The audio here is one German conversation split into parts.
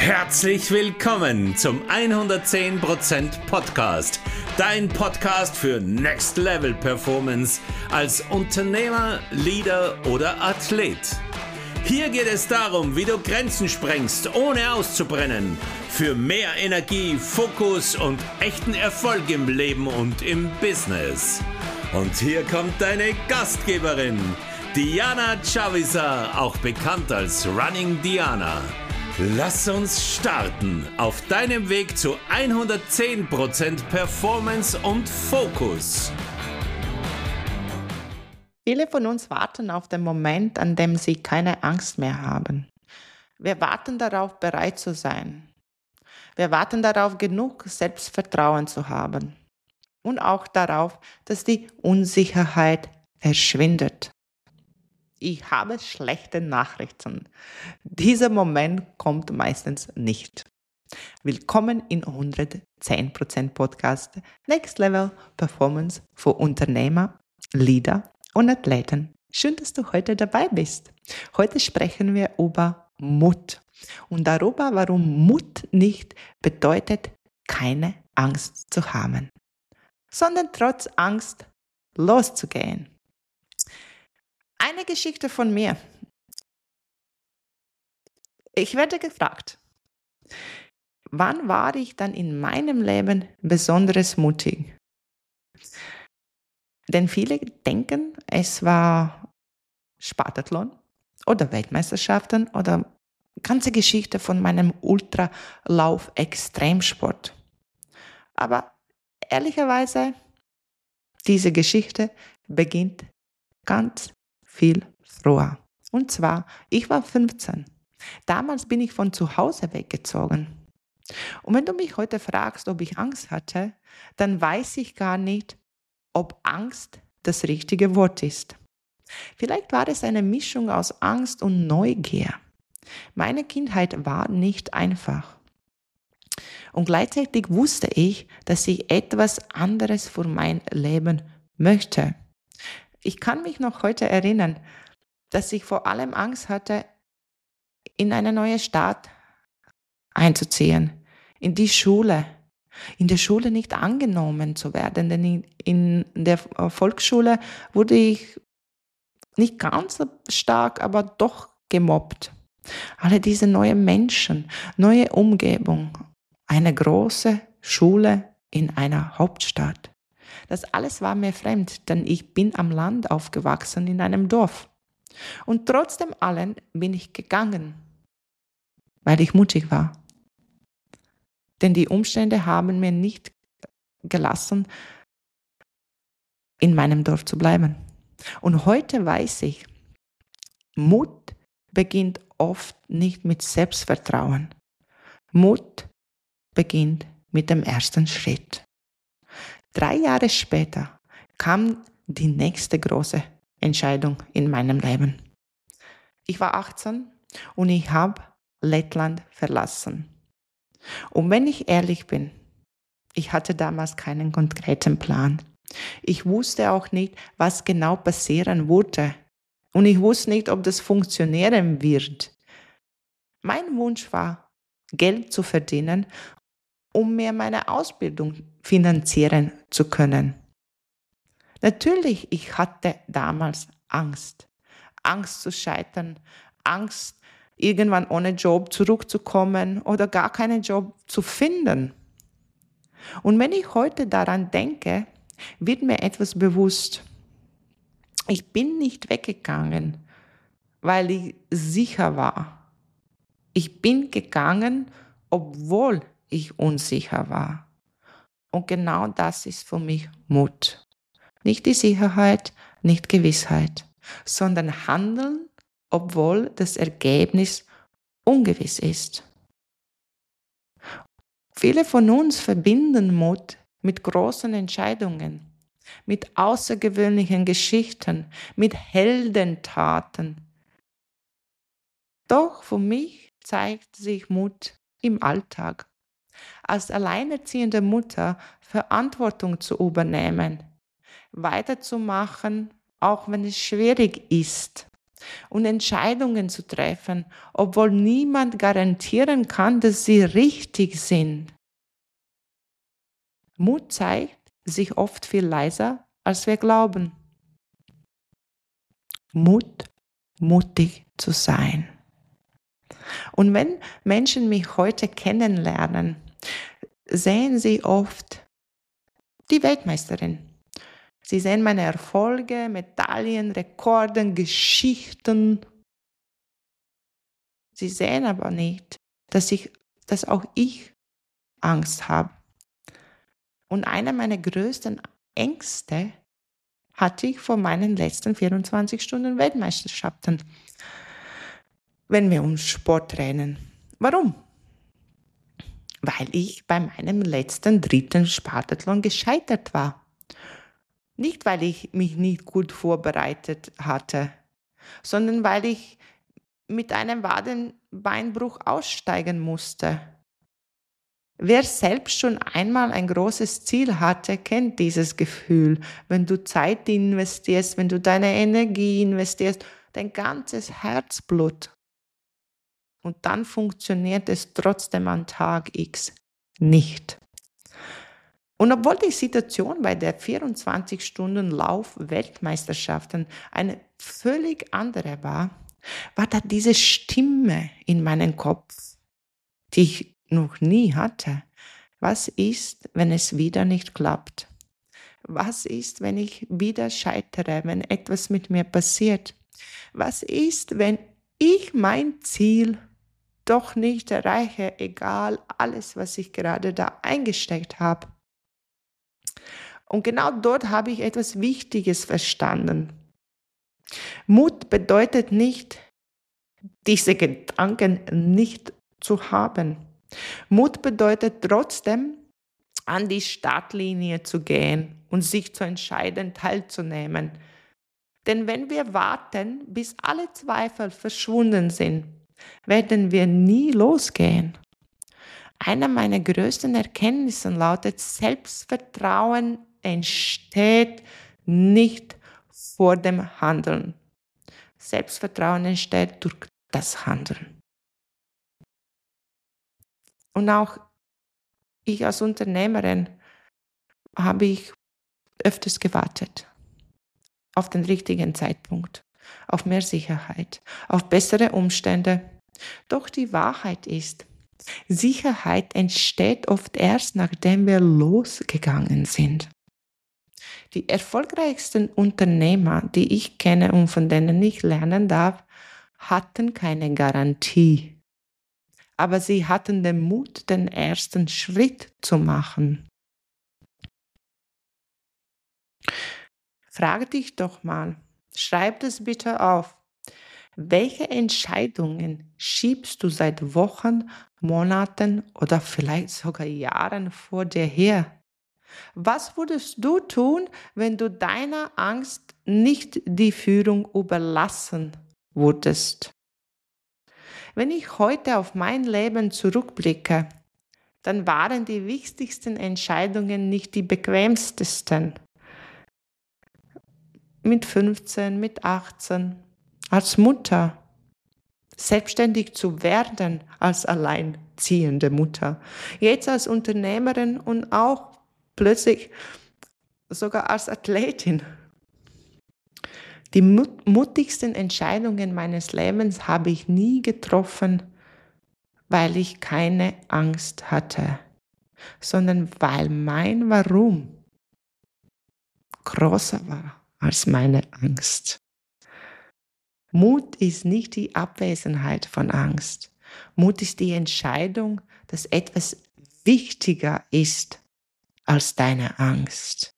Herzlich willkommen zum 110% Podcast, dein Podcast für Next Level Performance als Unternehmer, Leader oder Athlet. Hier geht es darum, wie du Grenzen sprengst, ohne auszubrennen, für mehr Energie, Fokus und echten Erfolg im Leben und im Business. Und hier kommt deine Gastgeberin, Diana Chavisa, auch bekannt als Running Diana. Lass uns starten auf deinem Weg zu 110% Performance und Fokus. Viele von uns warten auf den Moment, an dem sie keine Angst mehr haben. Wir warten darauf, bereit zu sein. Wir warten darauf, genug Selbstvertrauen zu haben. Und auch darauf, dass die Unsicherheit verschwindet. Ich habe schlechte Nachrichten. Dieser Moment kommt meistens nicht. Willkommen in 110% Podcast Next Level Performance für Unternehmer, Leader und Athleten. Schön, dass du heute dabei bist. Heute sprechen wir über Mut und darüber, warum Mut nicht bedeutet, keine Angst zu haben, sondern trotz Angst loszugehen. Eine Geschichte von mir. Ich werde gefragt, wann war ich dann in meinem Leben besonders mutig? Denn viele denken, es war Spartathlon oder Weltmeisterschaften oder ganze Geschichte von meinem Ultralauf-Extremsport. Aber ehrlicherweise, diese Geschichte beginnt ganz viel früher. Und zwar, ich war 15. Damals bin ich von zu Hause weggezogen. Und wenn du mich heute fragst, ob ich Angst hatte, dann weiß ich gar nicht, ob Angst das richtige Wort ist. Vielleicht war es eine Mischung aus Angst und Neugier. Meine Kindheit war nicht einfach. Und gleichzeitig wusste ich, dass ich etwas anderes für mein Leben möchte. Ich kann mich noch heute erinnern, dass ich vor allem Angst hatte, in eine neue Stadt einzuziehen, in die Schule. In der Schule nicht angenommen zu werden, denn in der Volksschule wurde ich nicht ganz so stark, aber doch gemobbt. Alle diese neuen Menschen, neue Umgebung, eine große Schule in einer Hauptstadt. Das alles war mir fremd, denn ich bin am Land aufgewachsen in einem Dorf. Und trotzdem allen bin ich gegangen, weil ich mutig war. Denn die Umstände haben mir nicht gelassen, in meinem Dorf zu bleiben. Und heute weiß ich, Mut beginnt oft nicht mit Selbstvertrauen. Mut beginnt mit dem ersten Schritt. 3 Jahre später kam die nächste große Entscheidung in meinem Leben. Ich war 18 und ich habe Lettland verlassen. Und wenn ich ehrlich bin, ich hatte damals keinen konkreten Plan. Ich wusste auch nicht, was genau passieren würde. Und ich wusste nicht, ob das funktionieren wird. Mein Wunsch war, Geld zu verdienen, um mir meine Ausbildung finanzieren zu können. Natürlich, ich hatte damals Angst. Angst zu scheitern, Angst, irgendwann ohne Job zurückzukommen oder gar keinen Job zu finden. Und wenn ich heute daran denke, wird mir etwas bewusst. Ich bin nicht weggegangen, weil ich sicher war. Ich bin gegangen, obwohl ich unsicher war. Und genau das ist für mich Mut. Nicht die Sicherheit, nicht Gewissheit, sondern Handeln, obwohl das Ergebnis ungewiss ist. Viele von uns verbinden Mut mit großen Entscheidungen, mit außergewöhnlichen Geschichten, mit Heldentaten. Doch für mich zeigt sich Mut im Alltag. Als alleinerziehende Mutter Verantwortung zu übernehmen, weiterzumachen, auch wenn es schwierig ist, und Entscheidungen zu treffen, obwohl niemand garantieren kann, dass sie richtig sind. Mut zeigt sich oft viel leiser, als wir glauben. Mutig zu sein. Und wenn Menschen mich heute kennenlernen, sehen sie oft die Weltmeisterin. Sie sehen meine Erfolge, Medaillen, Rekorden, Geschichten. Sie sehen aber nicht, dass auch ich Angst habe. Und einer meiner größten Ängste hatte ich vor meinen letzten 24 Stunden Weltmeisterschaften, wenn wir um Sport rennen. Warum? Weil ich bei meinem letzten 3. Spartathlon gescheitert war. Nicht, weil ich mich nicht gut vorbereitet hatte, sondern weil ich mit einem Wadenbeinbruch aussteigen musste. Wer selbst schon einmal ein großes Ziel hatte, kennt dieses Gefühl, wenn du Zeit investierst, wenn du deine Energie investierst, dein ganzes Herzblut. Und dann funktioniert es trotzdem an Tag X nicht. Und obwohl die Situation bei der 24-Stunden-Lauf-Weltmeisterschaften eine völlig andere war da diese Stimme in meinem Kopf, die ich noch nie hatte. Was ist, wenn es wieder nicht klappt? Was ist, wenn ich wieder scheitere, wenn etwas mit mir passiert? Was ist, wenn ich mein Ziel doch nicht erreiche, egal alles, was ich gerade da eingesteckt habe? Und genau dort habe ich etwas Wichtiges verstanden. Mut bedeutet nicht, diese Gedanken nicht zu haben. Mut bedeutet trotzdem, an die Startlinie zu gehen und sich zu entscheiden, teilzunehmen. Denn wenn wir warten, bis alle Zweifel verschwunden sind, werden wir nie losgehen. Einer meiner größten Erkenntnisse lautet, Selbstvertrauen entsteht nicht vor dem Handeln. Selbstvertrauen entsteht durch das Handeln. Und auch ich als Unternehmerin habe ich öfters gewartet auf den richtigen Zeitpunkt, auf mehr Sicherheit, auf bessere Umstände. Doch die Wahrheit ist, Sicherheit entsteht oft erst, nachdem wir losgegangen sind. Die erfolgreichsten Unternehmer, die ich kenne und von denen ich lernen darf, hatten keine Garantie. Aber sie hatten den Mut, den ersten Schritt zu machen. Frage dich doch mal, schreib das bitte auf. Welche Entscheidungen schiebst du seit Wochen, Monaten oder vielleicht sogar Jahren vor dir her? Was würdest du tun, wenn du deiner Angst nicht die Führung überlassen würdest? Wenn ich heute auf mein Leben zurückblicke, dann waren die wichtigsten Entscheidungen nicht die bequemsten. Mit 15, mit 18, als Mutter, selbstständig zu werden als alleinziehende Mutter, jetzt als Unternehmerin und auch plötzlich sogar als Athletin. Die mutigsten Entscheidungen meines Lebens habe ich nie getroffen, weil ich keine Angst hatte, sondern weil mein Warum größer war als meine Angst. Mut ist nicht die Abwesenheit von Angst. Mut ist die Entscheidung, dass etwas wichtiger ist als deine Angst.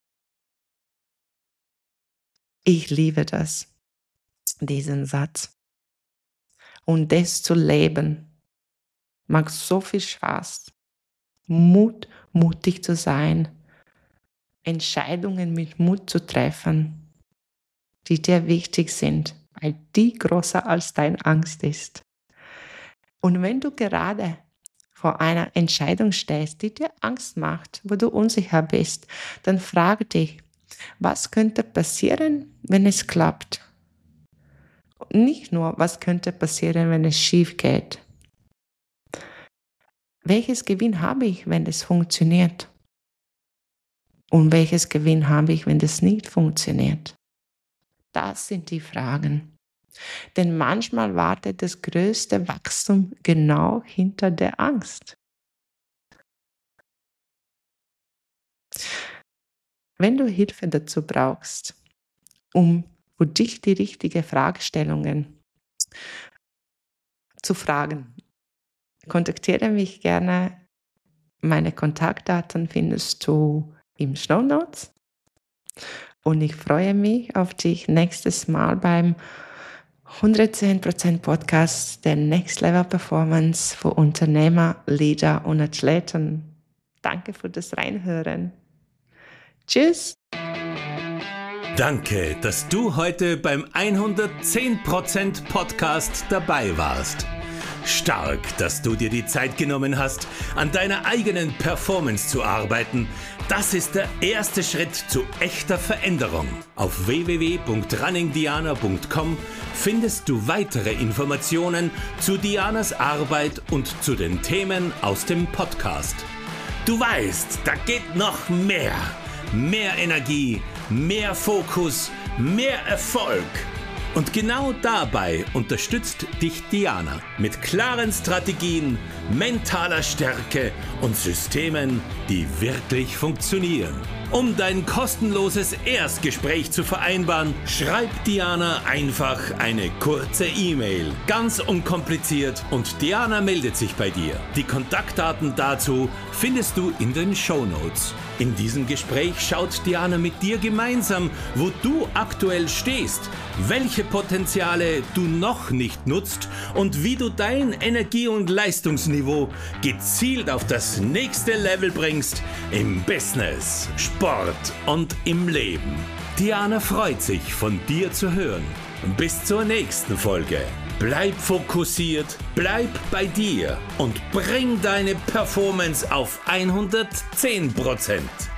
Ich liebe diesen Satz. Und das zu leben macht so viel Spaß. Mutig zu sein, Entscheidungen mit Mut zu treffen, die dir wichtig sind, weil die größer als deine Angst ist. Und wenn du gerade vor einer Entscheidung stehst, die dir Angst macht, wo du unsicher bist, dann frage dich, was könnte passieren, wenn es klappt? Nicht nur, was könnte passieren, wenn es schief geht. Welches Gewinn habe ich, wenn es funktioniert? Und welches Gewinn habe ich, wenn das nicht funktioniert? Das sind die Fragen. Denn manchmal wartet das größte Wachstum genau hinter der Angst. Wenn du Hilfe dazu brauchst, um für dich die richtigen Fragestellungen zu fragen, kontaktiere mich gerne. Meine Kontaktdaten findest du im Shownotes. Und ich freue mich auf dich nächstes Mal beim 110% Podcast der Next Level Performance für Unternehmer, Leader und Athleten. Danke für das Reinhören. Tschüss! Danke, dass du heute beim 110% Podcast dabei warst. Stark, dass du dir die Zeit genommen hast, an deiner eigenen Performance zu arbeiten. Das ist der erste Schritt zu echter Veränderung. Auf www.runningdiana.com findest du weitere Informationen zu Dianas Arbeit und zu den Themen aus dem Podcast. Du weißt, da geht noch mehr. Mehr Energie, mehr Fokus, mehr Erfolg. Und genau dabei unterstützt dich Diana mit klaren Strategien, mentaler Stärke und Systemen, die wirklich funktionieren. Um dein kostenloses Erstgespräch zu vereinbaren, schreib Diana einfach eine kurze E-Mail. Ganz unkompliziert und Diana meldet sich bei dir. Die Kontaktdaten dazu findest du in den Shownotes. In diesem Gespräch schaut Diana mit dir gemeinsam, wo du aktuell stehst, welche Potenziale du noch nicht nutzt und wie du dein Energie- und Leistungsniveau gezielt auf das nächste Level bringst im Business, Sport und im Leben. Diana freut sich, von dir zu hören. Bis zur nächsten Folge. Bleib fokussiert, bleib bei dir und bring deine Performance auf 110%.